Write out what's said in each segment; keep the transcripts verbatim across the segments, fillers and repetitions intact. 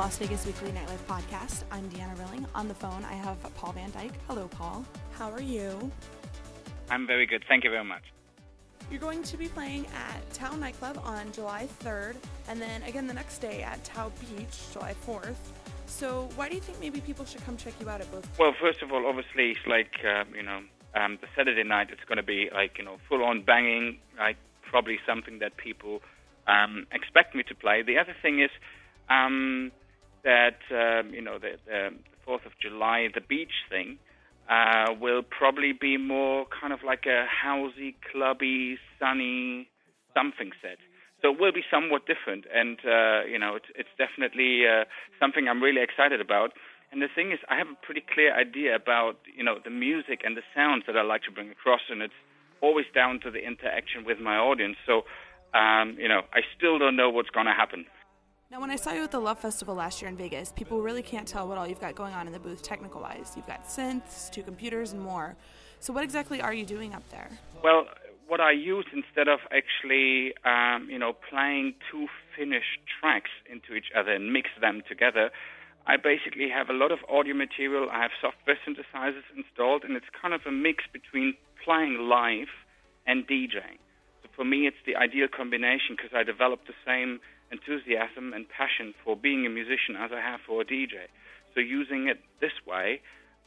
Las Vegas Weekly Nightlife Podcast. I'm Deanna Rilling. On the phone, I have Paul Van Dyke. Hello, Paul. How are you? I'm very good. Thank you very much. You're going to be playing at Tao Nightclub on July third, and then again the next day at Tao Beach, July fourth. So why do you think maybe people should come check you out at both? Well, first of all, obviously, it's like, uh, you know, um, the Saturday night, it's going to be like, you know, full-on banging, like probably something that people um, expect me to play. The other thing is um, that, um, you know, the, the fourth of July, the beach thing, uh, will probably be more kind of like a housey, clubby, sunny something set. So it will be somewhat different, and, uh, you know, it's, it's definitely uh, something I'm really excited about. And the thing is, I have a pretty clear idea about, you know, the music and the sounds that I like to bring across, and it's always down to the interaction with my audience. So, um, you know, I still don't know what's going to happen. Now, when I saw you at the Love Festival last year in Vegas, people really can't tell what all you've got going on in the booth technical-wise. You've got synths, two computers, and more. So what exactly are you doing up there? Well, what I use instead of actually, um, you know, playing two finished tracks into each other and mix them together, I basically have a lot of audio material. I have software synthesizers installed, and it's kind of a mix between playing live and DJing. So for me, it's the ideal combination because I developed the same enthusiasm and passion for being a musician as I have for a D J. So using it this way,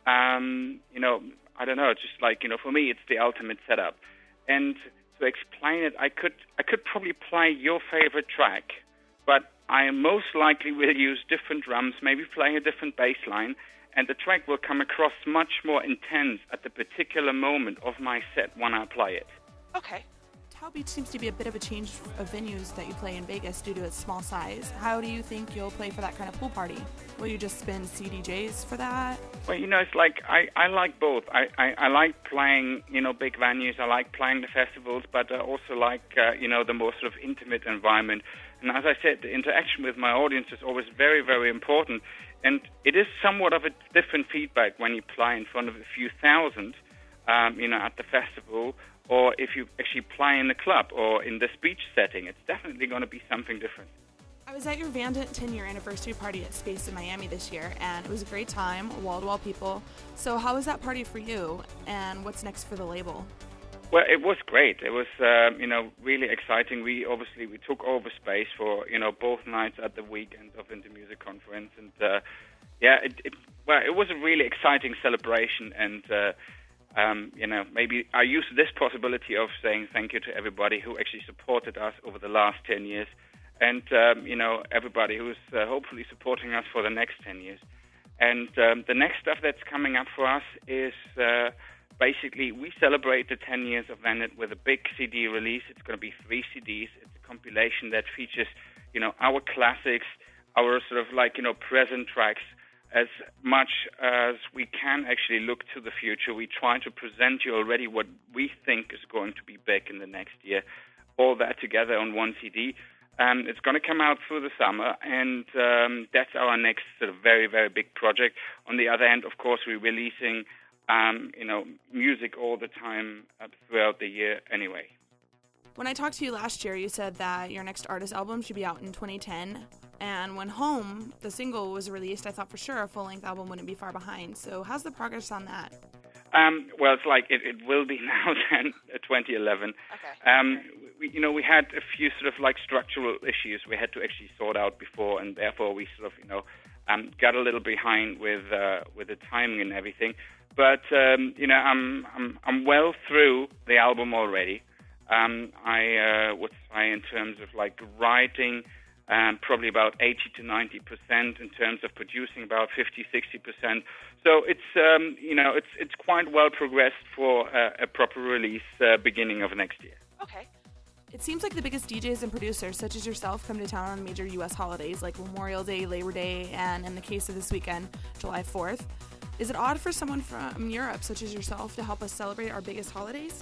um, you know, I don't know, it's just like, you know, for me, it's the ultimate setup. And to explain it, I could I could probably play your favorite track, but I most likely will use different drums, maybe playing a different bass line, and the track will come across much more intense at the particular moment of my set when I play it. Okay. Tao Beach seems to be a bit of a change of venues that you play in Vegas due to its small size. How do you think you'll play for that kind of pool party? Will you just spin C D Js for that? Well, you know, it's like I, I like both. I, I, I like playing, you know, big venues. I like playing the festivals, but I also like, uh, you know, the more sort of intimate environment. And as I said, the interaction with my audience is always very, very important. And it is somewhat of a different feedback when you play in front of a few thousand, um, you know, at the festival, or if you actually play in the club or in this beach setting. It's definitely going to be something different. I was at your Vandit ten-year anniversary party at Space in Miami this year, and it was a great time, wall-to-wall people. So how was that party for you, and what's next for the label? Well, it was great. It was, um, you know, really exciting. We obviously we took over Space for, you know, both nights at the weekend of Inter Music Conference, and uh, yeah, it, it well, it was a really exciting celebration, and uh, um, you know, maybe I used this possibility of saying thank you to everybody who actually supported us over the last ten years, and um, you know, everybody who's uh, hopefully supporting us for the next ten years. And um, the next stuff that's coming up for us is. Uh, Basically, we celebrate the ten years of Vandit with a big C D release. It's going to be three C Ds. It's a compilation that features, you know, our classics, our sort of like, you know, present tracks. As much as we can actually look to the future, we try to present you already what we think is going to be big in the next year. All that together on one C D. Um, it's going to come out through the summer, and um, that's our next sort of very, very big project. On the other hand, of course, we're releasing Um, you know, music all the time uh, throughout the year anyway. When I talked to you last year, you said that your next artist album should be out in twenty ten. And when Home, the single, was released, I thought for sure a full-length album wouldn't be far behind. So how's the progress on that? Um, well, it's like it, it will be now then, uh, twenty eleven. Okay. Um, we, you know, we had a few sort of like structural issues we had to actually sort out before, and therefore we sort of, you know, um, got a little behind with uh, with the timing and everything. But um, you know, I'm I'm I'm well through the album already. Um, I uh, would say in terms of like writing, um, probably about eighty to ninety percent. In terms of producing, about fifty, sixty percent. So it's um, you know, it's it's quite well progressed for a, a proper release uh, beginning of next year. Okay. It seems like the biggest D Js and producers, such as yourself, come to town on major U S holidays like Memorial Day, Labor Day, and in the case of this weekend, July fourth. Is it odd for someone from Europe, such as yourself, to help us celebrate our biggest holidays?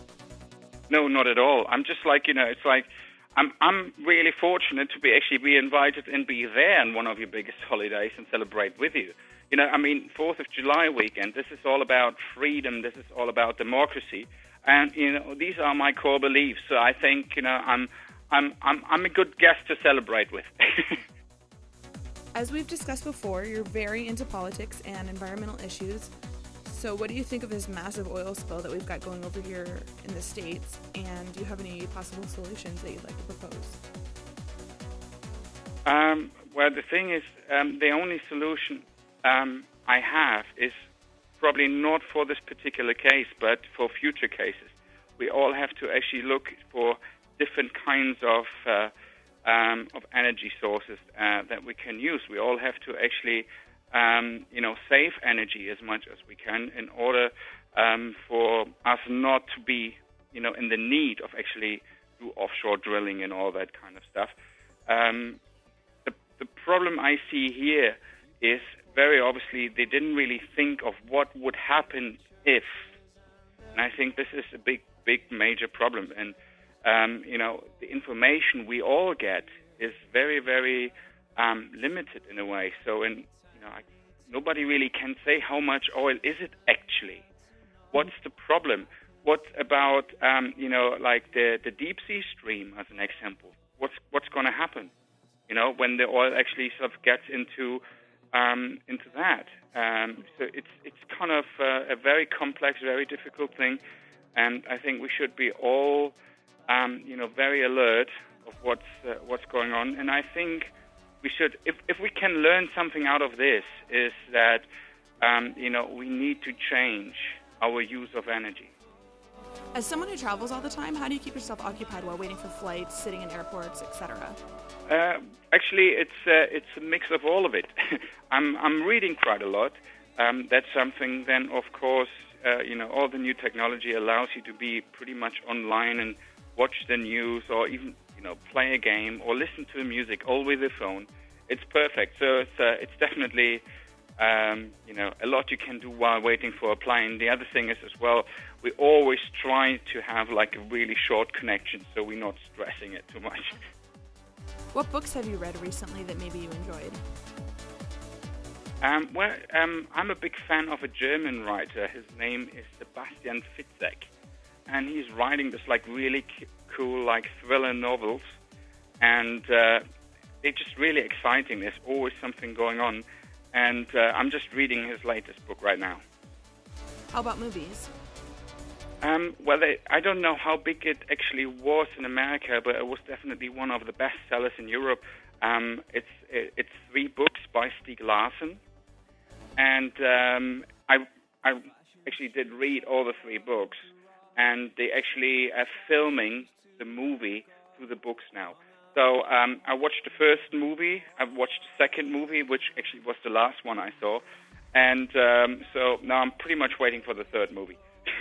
No, not at all. I'm just like, you know, it's like, I'm I'm really fortunate to be actually be invited and be there on one of your biggest holidays and celebrate with you. You know, I mean, fourth of July weekend, this is all about freedom, this is all about democracy. And, you know, these are my core beliefs. So I think, you know, I'm I'm I'm I'm a good guest to celebrate with. As we've discussed before, you're very into politics and environmental issues. So what do you think of this massive oil spill that we've got going over here in the States? And do you have any possible solutions that you'd like to propose? Um, well, the thing is, um, the only solution um, I have is probably not for this particular case, but for future cases. We all have to actually look for different kinds of uh, um, of energy sources uh, that we can use. We all have to actually, um, you know, save energy as much as we can in order um, for us not to be, you know, in the need of actually do offshore drilling and all that kind of stuff. Um, the, the problem I see here is very obviously they didn't really think of what would happen if. And I think this is a big, big, major problem. And Um, you know, the information we all get is very, very um, limited in a way. So, in, you know, I, nobody really can say how much oil is it actually. What's the problem? What about, um, you know, like the, the deep sea stream as an example? What's what's going to happen? You know, when the oil actually sort of gets into um, into that. Um, so it's it's kind of uh, a very complex, very difficult thing, and I think we should be all Um, you know, very alert of what's uh, what's going on, and I think we should, if if we can learn something out of this, is that um, you know we need to change our use of energy. As someone who travels all the time, how do you keep yourself occupied while waiting for flights, sitting in airports, et cetera? Uh, actually, it's uh, it's a mix of all of it. I'm I'm reading quite a lot. Um, that's something. Then, of course, uh, you know, all the new technology allows you to be pretty much online and watch the news, or even, you know, play a game or listen to music, all with the phone. It's perfect. So it's uh, it's definitely, um, you know, a lot you can do while waiting for a plane. The other thing is as well, we always try to have like a really short connection, so we're not stressing it too much. What books have you read recently that maybe you enjoyed? Um, well, um, I'm a big fan of a German writer. His name is Sebastian Fitzek. And he's writing this like really c- cool like thriller novels, and uh, it's just really exciting. There's always something going on, and uh, I'm just reading his latest book right now. How about movies? Um, well, they, I don't know how big it actually was in America, but it was definitely one of the best sellers in Europe. Um, it's it, it's three books by Stieg Larsson, and um, I I actually did read all the three books. And they actually are filming the movie through the books now. So um, I watched the first movie, I've watched the second movie, which actually was the last one I saw. And um, so now I'm pretty much waiting for the third movie.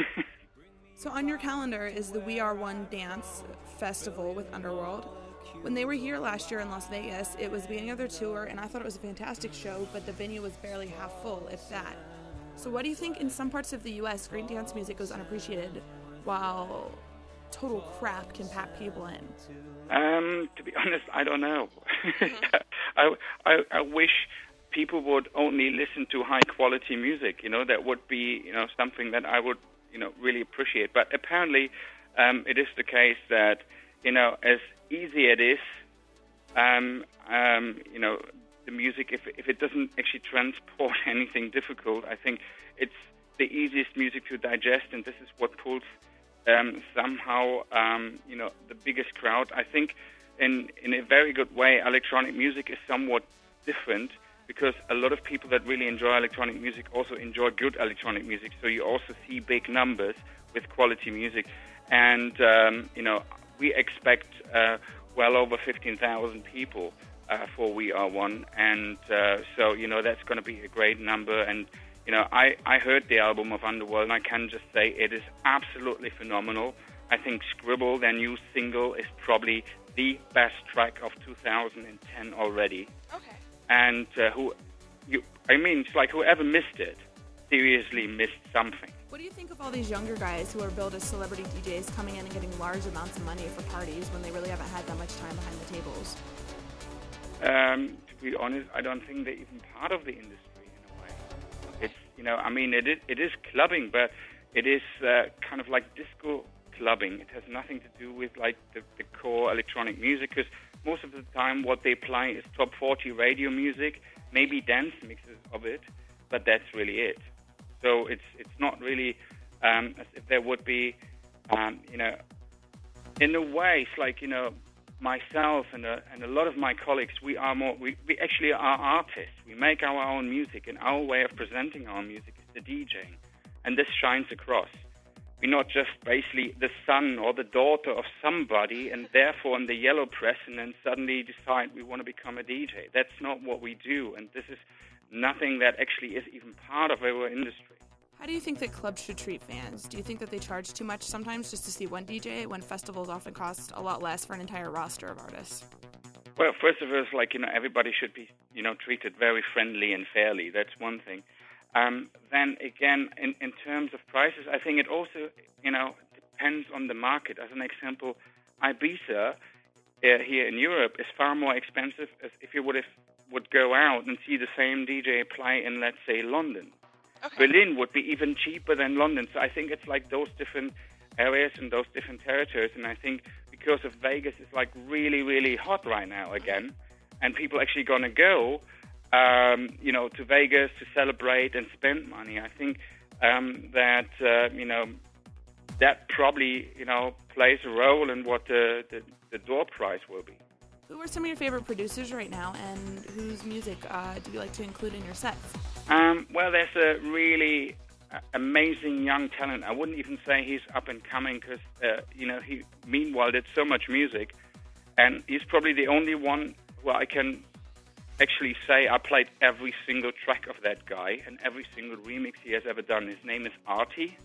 So on your calendar is the We Are One Dance Festival with Underworld. When they were here last year in Las Vegas, it was the beginning of their tour, and I thought it was a fantastic show, but the venue was barely half full, if that. So what do you think in some parts of the U S great dance music goes unappreciated, while total crap can pack people in? Um, to be honest, I don't know. I, I, I wish people would only listen to high-quality music. You know, that would be, you know, something that I would, you know, really appreciate. But apparently, um, it is the case that, you know, as easy it is, um, um, you know, the music, if if it doesn't actually transport anything difficult, I think it's the easiest music to digest, and this is what pulls Um, somehow, um, you know, the biggest crowd. I think in in a very good way, electronic music is somewhat different because a lot of people that really enjoy electronic music also enjoy good electronic music. So you also see big numbers with quality music. And, um, you know, we expect uh, well over fifteen thousand people uh, for We Are One. And uh, so, you know, that's going to be a great number. And You know, I, I heard the album of Underworld, and I can just say it is absolutely phenomenal. I think Scribble, their new single, is probably the best track of two thousand ten already. Okay. And uh, who, you, I mean, it's like whoever missed it seriously missed something. What do you think of all these younger guys who are billed as celebrity D Js coming in and getting large amounts of money for parties when they really haven't had that much time behind the tables? Um, to be honest, I don't think they're even part of the industry. It's, you know, I mean, it is, it is clubbing, but it is uh, kind of like disco clubbing. It has nothing to do with, like, the, the core electronic music, because most of the time what they play is top forty radio music, maybe dance mixes of it, but that's really it. So it's it's not really um, as if there would be, um, you know, in a way, it's like, you know, myself and a, and a lot of my colleagues, we are more, we, we actually are artists. We make our own music, and our way of presenting our music is the DJing. And this shines across. We're not just basically the son or the daughter of somebody and therefore in the yellow press and then suddenly decide we want to become a D J. That's not what we do, and this is nothing that actually is even part of our industry. How do you think that clubs should treat fans? Do you think that they charge too much sometimes just to see one D J when festivals often cost a lot less for an entire roster of artists? Well, first of all, it's like, you know, everybody should be, you know, treated very friendly and fairly. That's one thing. Um, then again, in, in terms of prices, I think it also, you know, depends on the market. As an example, Ibiza uh, here in Europe is far more expensive as if you would have, would go out and see the same D J play in, let's say, London. Okay. Berlin would be even cheaper than London. So I think it's like those different areas and those different territories. And I think because of Vegas is like really, really hot right now again, and people actually going to go, um, you know, to Vegas to celebrate and spend money. I think um, that, uh, you know, that probably, you know, plays a role in what the, the, the door price will be. Who are some of your favorite producers right now, and whose music uh, do you like to include in your sets? Um, well, there's a really uh, amazing young talent. I wouldn't even say he's up and coming because, uh, you know, he meanwhile did so much music. And he's probably the only one who I can actually say I played every single track of that guy and every single remix he has ever done. His name is Artie.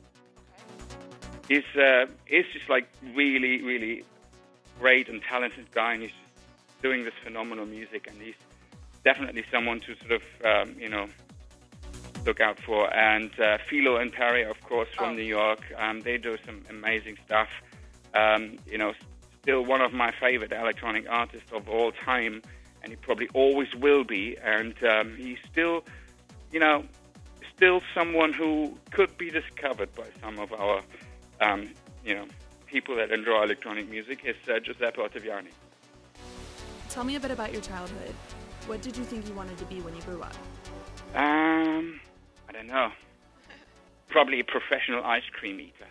He's, uh, he's just like really, really great and talented guy, and he's just doing this phenomenal music, and he's definitely someone to sort of, um, you know, look out for. And uh, Philo and Perry, of course, from oh. New York, um, they do some amazing stuff. Um, you know, still one of my favorite electronic artists of all time, and he probably always will be. And um, he's still, you know, still someone who could be discovered by some of our, um, you know, people that enjoy electronic music. Is uh, Giuseppe Ottaviani. Tell me a bit about your childhood. What did you think you wanted to be when you grew up? Um, I don't know. Probably a professional ice cream eater.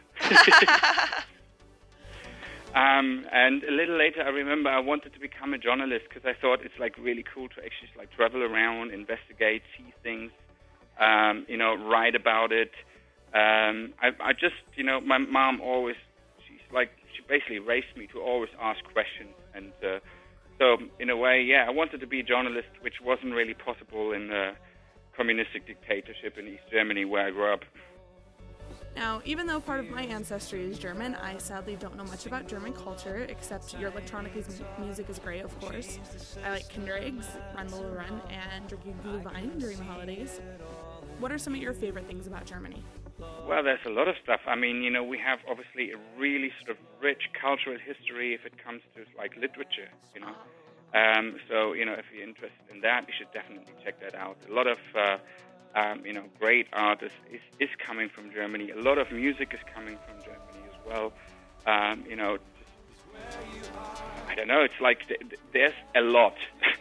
um, and a little later, I remember I wanted to become a journalist because I thought it's like really cool to actually just like travel around, investigate, see things, um, you know, write about it. Um, I, I just, you know, my mom always, she's like, she basically raised me to always ask questions, and uh, so, in a way, yeah, I wanted to be a journalist, which wasn't really possible in the communistic dictatorship in East Germany where I grew up. Now, even though part of my ancestry is German, I sadly don't know much about German culture, except your electronic music is great, of course. I like Kindereggs, Run Lola Run, and drinking Glühwein during the holidays. What are some of your favorite things about Germany? Well, there's a lot of stuff. I mean, you know, we have obviously a really sort of rich cultural history if it comes to, like, literature, you know. Um, so, you know, if you're interested in that, you should definitely check that out. A lot of, uh, um, you know, great artists is, is coming from Germany. A lot of music is coming from Germany as well. Um, you know, just, I don't know, it's like th- th- there's a lot.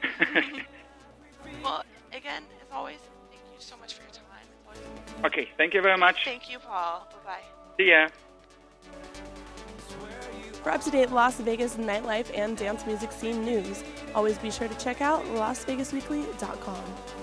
Well, again, as always, thank you so much for your time. Okay, thank you very much. Thank you, Paul. Bye-bye. See ya. For up-to-date Las Vegas nightlife and dance music scene news, always be sure to check out las vegas weekly dot com.